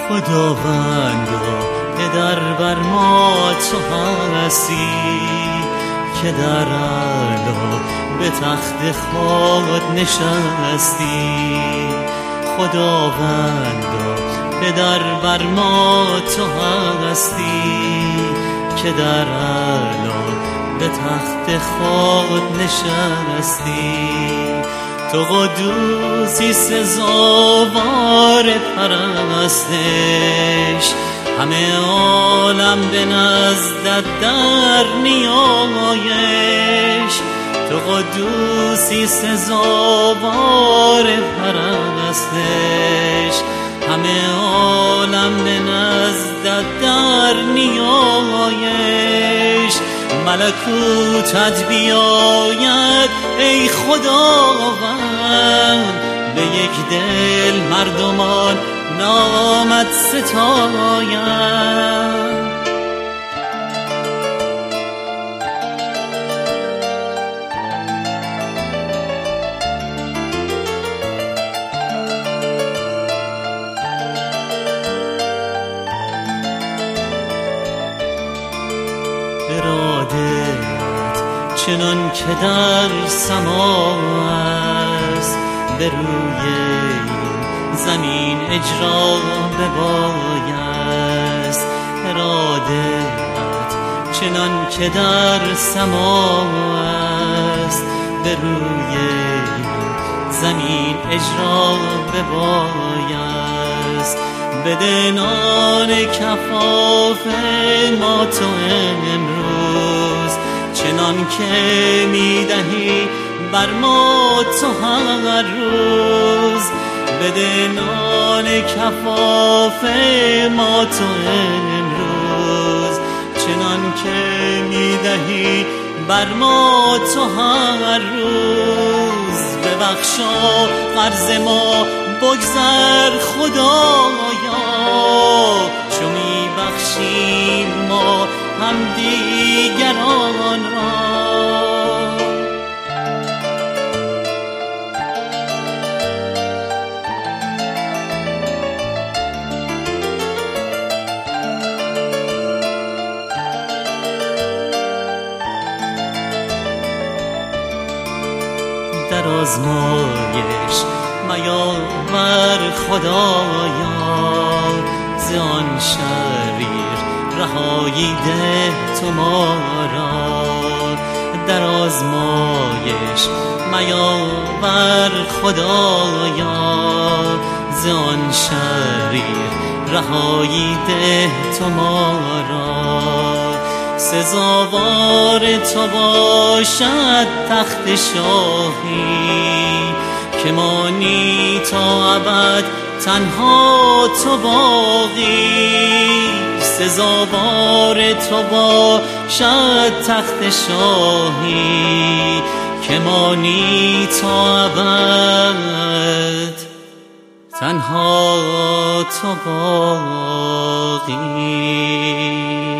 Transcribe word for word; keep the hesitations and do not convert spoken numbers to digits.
خداوندا پدر بر ما تو هستی که در علا به تخت خود نشستی. خداوندا پدر بر ما تو هستی که در علا به تخت خود نشستی. تو قدوسی سزاوار پرستش، همه عالم به نزدت در نیایش. تو قدوسی سزاوار پرستش، همه عالم به نزدت در نیایش. ملکوتت بیاید ای خداوند، به یک دل مردمان نامت ستاید. ارادت چنان که در سما است، به روی زمین اجرا ببایست. ارادت چنان که در سما است، به روی زمین اجرا ببایست. بده نان کفاف ما تو امروز، چنان که میدهی بر ما تو هر روز. بده نان کفاف ما تو امروز، چنان که میدهی بر ما تو هر روز. ببخشا قرض ما بگذر خدایا، چو میبخشیم ما هم دیگران را. در آزمایش میاور خدایا، ز آن شریر رهایی ده تو ما را. در آزمایش میاور خدایا، ز آن شریر رهایی ده تو ما را. سزاوار تو باشد تخت شاهی، که مانی تا ابد تنها تو باقی. سزاوار تو باشد تخت شاهی، که مانی تا ابد تنها تو باقی.